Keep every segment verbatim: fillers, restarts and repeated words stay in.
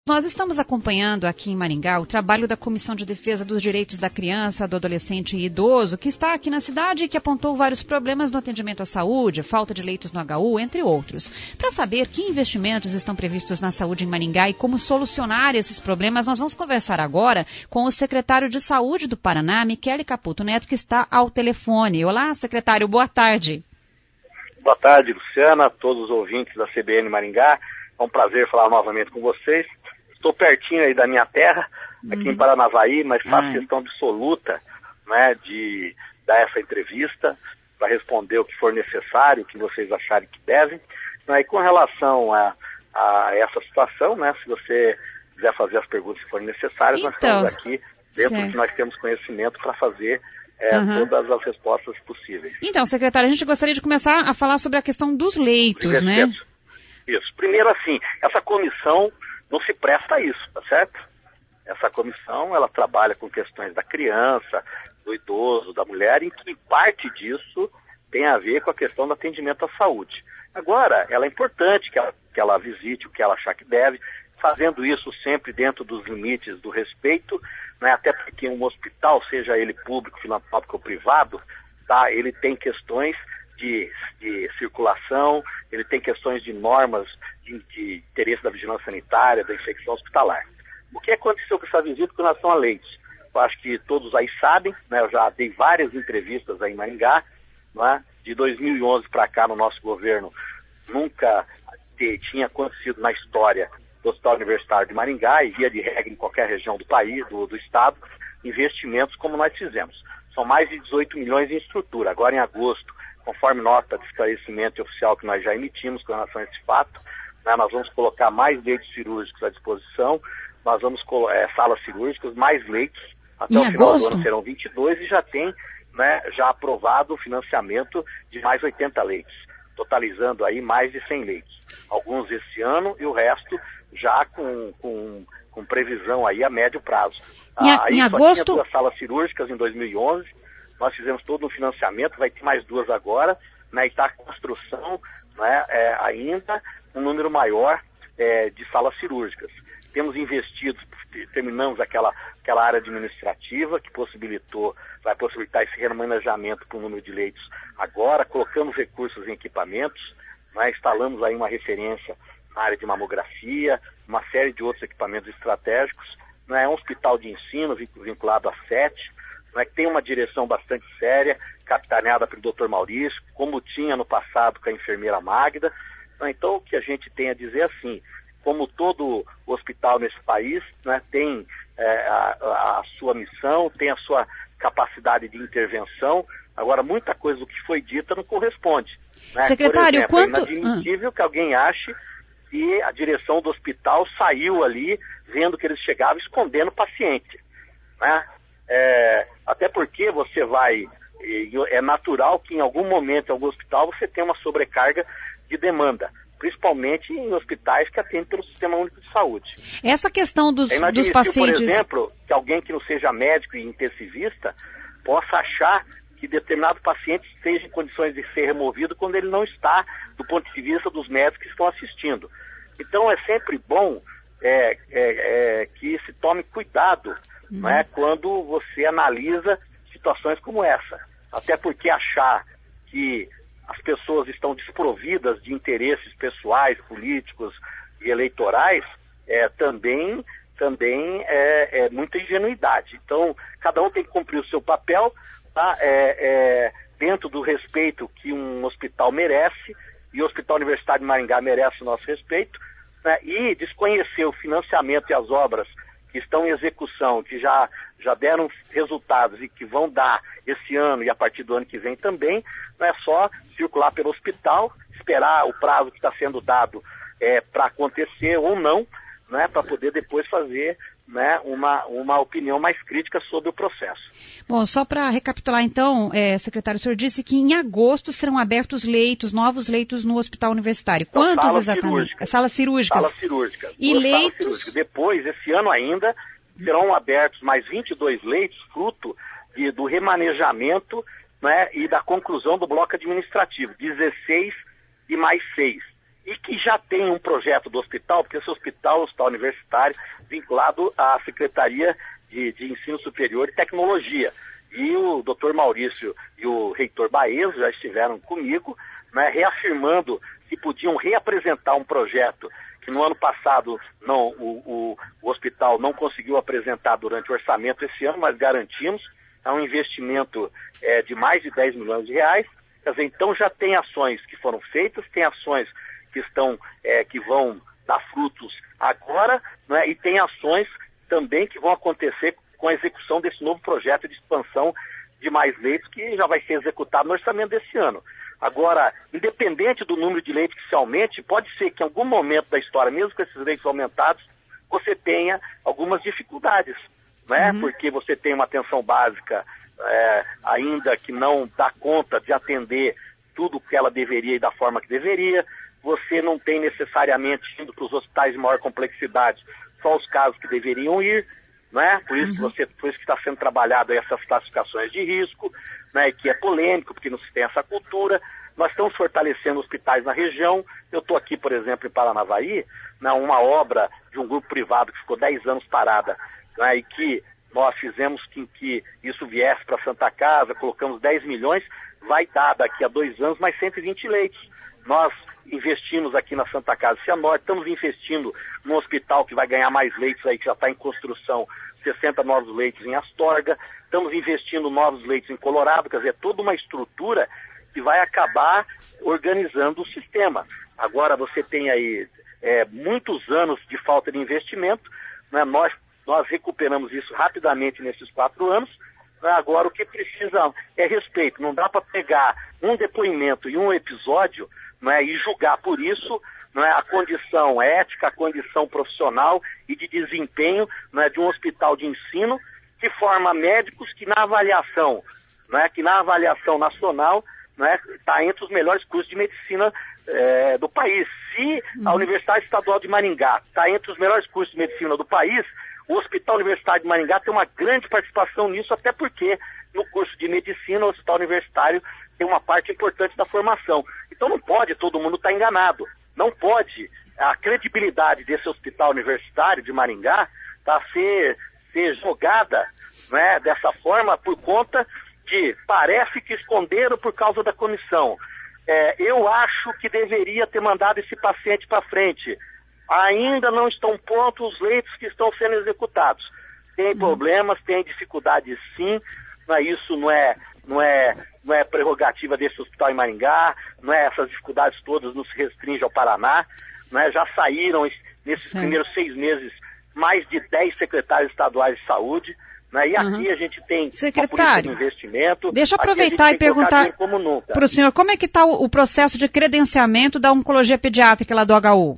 Nós estamos acompanhando aqui em Maringá o trabalho da Comissão de Defesa dos Direitos da Criança, do Adolescente e Idoso, que está aqui na cidade e que apontou vários problemas no atendimento à saúde, falta de leitos no H U, entre outros. Para saber que investimentos estão previstos na saúde em Maringá e como solucionar esses problemas, nós vamos conversar agora com o secretário de Saúde do Paraná, Michele Caputo Neto, que está ao telefone. Olá, secretário, boa tarde. Boa tarde, Luciana, a todos os ouvintes da C B N Maringá. É um prazer falar novamente com vocês. Estou pertinho aí da minha terra, aqui uhum. em Paranavaí, mas faço uhum. questão absoluta, né, de dar essa entrevista para responder o que for necessário, o que vocês acharem que devem. E com relação a, a essa situação, né, se você quiser fazer as perguntas que forem necessárias, então, nós estamos aqui dentro certo. do que nós temos conhecimento para fazer é, uhum. todas as respostas possíveis. Então, secretário, a gente gostaria de começar a falar sobre a questão dos leitos, né? Isso. Primeiro, assim, essa comissão não se presta a isso, tá certo? Essa comissão, ela trabalha com questões da criança, do idoso, da mulher, em que parte disso tem a ver com a questão do atendimento à saúde. Agora, ela é importante que ela, que ela visite o que ela achar que deve, fazendo isso sempre dentro dos limites do respeito, né? Até porque um hospital, seja ele público, filantrópico ou privado, tá? Ele tem questões de, de circulação, ele tem questões de normas de, de interesse da vigilância sanitária, da infecção hospitalar. O que aconteceu com essa visita com relação a leitos? Eu acho que todos aí sabem, né? Eu já dei várias entrevistas aí em Maringá, né? De dois mil e onze para cá no nosso governo, nunca te, tinha acontecido na história do Hospital Universitário de Maringá, e via de regra em qualquer região do país, do, do estado, investimentos como nós fizemos. São mais de dezoito milhões em estrutura. Agora em agosto, conforme nota de esclarecimento oficial que nós já emitimos com relação a esse fato, né, nós vamos colocar mais leitos cirúrgicos à disposição, nós vamos é, salas cirúrgicas, mais leitos, até em o final agosto? do ano serão vinte e dois, e já tem, né, já aprovado o financiamento de mais oitenta leitos, totalizando aí mais de cem leitos. Alguns esse ano e o resto já com, com, com previsão aí a médio prazo. Em, a, aí em só agosto... tinha duas salas cirúrgicas em dois mil e onze, nós fizemos todo o financiamento, vai ter mais duas agora, né, e está a construção, né, é, ainda um número maior é, de salas cirúrgicas. Temos investido, terminamos aquela, aquela área administrativa que possibilitou, vai possibilitar esse remanejamento para o número de leitos agora, colocamos recursos em equipamentos, né, instalamos aí uma referência na área de mamografia, uma série de outros equipamentos estratégicos, né, é um hospital de ensino vinculado à SET, né, que tem uma direção bastante séria, capitaneada pelo doutor Maurício, como tinha no passado com a enfermeira Magda. Então, o que a gente tem a dizer assim, como todo hospital nesse país, né, tem é, a, a sua missão, tem a sua capacidade de intervenção. Agora, muita coisa do que foi dita não corresponde. Né? Secretário, Por exemplo, quanto... é inadmissível ah. que alguém ache que a direção do hospital saiu ali, vendo que eles chegavam, escondendo o paciente, né? É, até porque você vai, é natural que em algum momento, em algum hospital, você tenha uma sobrecarga de demanda, principalmente em hospitais que atendem pelo Sistema Único de Saúde. Essa questão dos, é dos pacientes... por exemplo, que alguém que não seja médico e intensivista possa achar que determinado paciente esteja em condições de ser removido quando ele não está, do ponto de vista dos médicos que estão assistindo. Então é sempre bom é, é, é, que se tome cuidado, uhum. né, quando você analisa situações como essa. Até porque achar que as pessoas estão desprovidas de interesses pessoais, políticos e eleitorais é, também, também é, é muita ingenuidade. Então, cada um tem que cumprir o seu papel, tá? é, é, dentro do respeito que um hospital merece, e o Hospital Universitário de Maringá merece o nosso respeito, né? E desconhecer o financiamento e as obras que estão em execução, que já, já deram resultados e que vão dar esse ano e a partir do ano que vem também, não é só circular pelo hospital, esperar o prazo que está sendo dado é, para acontecer ou não, né, para poder depois fazer, né, uma, uma opinião mais crítica sobre o processo. Bom, só para recapitular então, é, secretário, o senhor disse que em agosto serão abertos leitos, novos leitos no Hospital Universitário. Então, quantos salas exatamente? Cirúrgicas. Salas cirúrgicas. Salas cirúrgicas. E Duas leitos? Salas cirúrgicas. Depois, esse ano ainda, serão abertos mais vinte e dois leitos, fruto de, do remanejamento, né, e da conclusão do bloco administrativo, dezesseis e mais seis. e que já tem um projeto do hospital, porque esse hospital é um hospital universitário vinculado à Secretaria de, de Ensino Superior e Tecnologia. E o doutor Maurício e o reitor Baezo já estiveram comigo, né, reafirmando que podiam reapresentar um projeto que no ano passado não, o, o, o hospital não conseguiu apresentar durante o orçamento esse ano, mas garantimos. É um investimento é, de mais de dez milhões de reais. Quer dizer, então já tem ações que foram feitas, tem ações que estão, é, que vão dar frutos agora, né, e tem ações também que vão acontecer com a execução desse novo projeto de expansão de mais leitos que já vai ser executado no orçamento desse ano. Agora, independente do número de leitos que se aumente, pode ser que em algum momento da história, mesmo com esses leitos aumentados, você tenha algumas dificuldades, né? Uhum. Porque você tem uma atenção básica é, ainda que não dá conta de atender tudo o que ela deveria e da forma que deveria. Você não tem necessariamente, indo para os hospitais de maior complexidade, só os casos que deveriam ir, né? Por isso, uhum. que você, por isso que está sendo trabalhado essas classificações de risco, né? Que é polêmico, porque não se tem essa cultura. Nós estamos fortalecendo hospitais na região. Eu estou aqui, por exemplo, em Paranavaí, né, uma obra de um grupo privado que ficou dez anos parada, né, e que nós fizemos que, que isso viesse para a Santa Casa, colocamos dez milhões, vai dar daqui a dois anos mais cento e vinte leitos. Nós investimos aqui na Santa Casa Cianorte, estamos investindo num hospital que vai ganhar mais leitos aí, que já está em construção, sessenta novos leitos em Astorga, estamos investindo novos leitos em Colorado, quer dizer, toda uma estrutura que vai acabar organizando o sistema. Agora você tem aí é, muitos anos de falta de investimento, né? nós, nós recuperamos isso rapidamente nesses quatro anos. Agora, o que precisa é respeito. Não dá para pegar um depoimento e um episódio, né, e julgar por isso, né, a condição ética, a condição profissional e de desempenho, né, de um hospital de ensino que forma médicos que na avaliação, né, que na avaliação nacional está, né, entre os melhores cursos de medicina é, do país. Se a Universidade Estadual de Maringá está entre os melhores cursos de medicina do país, o Hospital Universitário de Maringá tem uma grande participação nisso, até porque no curso de medicina, o Hospital Universitário tem uma parte importante da formação. Então não pode todo mundo estar enganado. Não pode a credibilidade desse Hospital Universitário de Maringá tá, ser, ser jogada, né, dessa forma por conta de parece que esconderam por causa da comissão. É, eu acho que deveria ter mandado esse paciente para frente. Ainda não estão prontos os leitos que estão sendo executados. Tem problemas, tem dificuldades sim, mas isso não é, não é, não é prerrogativa desse hospital em Maringá, não é, essas dificuldades todas não se restringem ao Paraná, não é, já saíram nesses sim. primeiros seis meses mais de dez secretários estaduais de saúde, né, e aqui uhum. a gente tem secretário, de investimento. Deixa eu aproveitar e perguntar para o senhor, como é que está o, o processo de credenciamento da oncologia pediátrica lá do H U?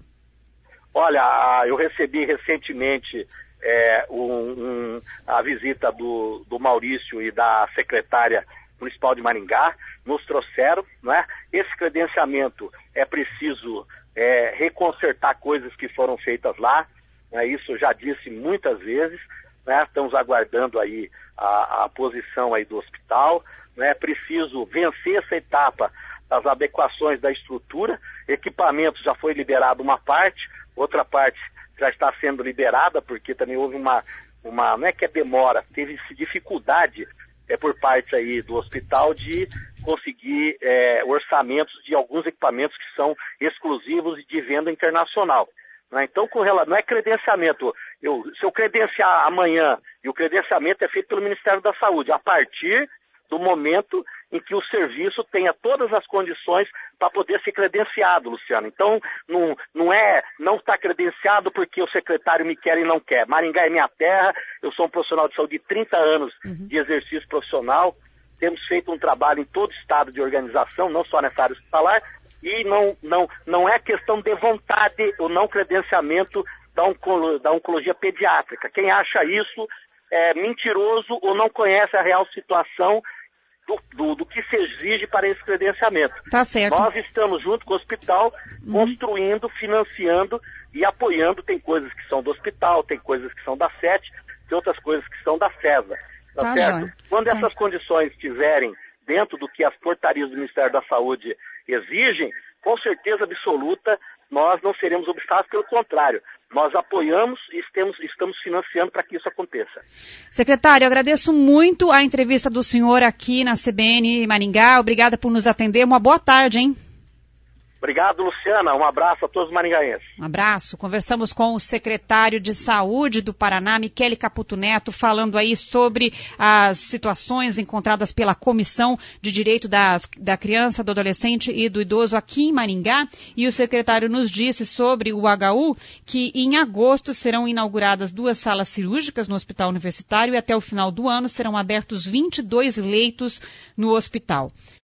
Olha, eu recebi recentemente é, um, um, a visita do, do Maurício e da secretária municipal de Maringá, nos trouxeram, né? Esse credenciamento é preciso é, reconsertar coisas que foram feitas lá, né? Isso eu já disse muitas vezes, né? Estamos aguardando aí a, a posição aí do hospital, né? É preciso vencer essa etapa das adequações da estrutura, equipamento já foi liberado uma parte, outra parte já está sendo liberada, porque também houve uma, uma não é que é demora, teve dificuldade é, por parte aí do hospital de conseguir é, orçamentos de alguns equipamentos que são exclusivos e de venda internacional. Né? Então, com relação, não é credenciamento. Eu, se eu credenciar amanhã, e o credenciamento é feito pelo Ministério da Saúde, a partir do momento em que o serviço tenha todas as condições para poder ser credenciado, Luciano. Então, não, não é não está credenciado porque o secretário me quer e não quer. Maringá é minha terra, eu sou um profissional de saúde de trinta anos uhum. de exercício profissional, temos feito um trabalho em todo estado de organização, não só nessa área hospitalar, e não, não, não é questão de vontade ou não credenciamento da, oncolo, da oncologia pediátrica. Quem acha isso é mentiroso ou não conhece a real situação Do, do, do que se exige para esse credenciamento. Tá certo. Nós estamos junto com o hospital, uhum. construindo, financiando e apoiando. Tem coisas que são do hospital, tem coisas que são da S E T, tem outras coisas que são da FESA. Tá, tá certo? Joia. Quando tá. essas condições estiverem dentro do que as portarias do Ministério da Saúde exigem, com certeza absoluta, nós não seremos obstáculos, pelo contrário, nós apoiamos e estamos, estamos financiando para que isso aconteça. Secretário, eu agradeço muito a entrevista do senhor aqui na C B N Maringá. Obrigada por nos atender. Uma boa tarde, hein? Obrigado, Luciana. Um abraço a todos os maringaenses. Um abraço. Conversamos com o secretário de Saúde do Paraná, Michele Caputo Neto, falando aí sobre as situações encontradas pela Comissão de Direito das, da Criança, do Adolescente e do Idoso aqui em Maringá. E o secretário nos disse sobre o H U que em agosto serão inauguradas duas salas cirúrgicas no Hospital Universitário e até o final do ano serão abertos vinte e dois leitos no hospital.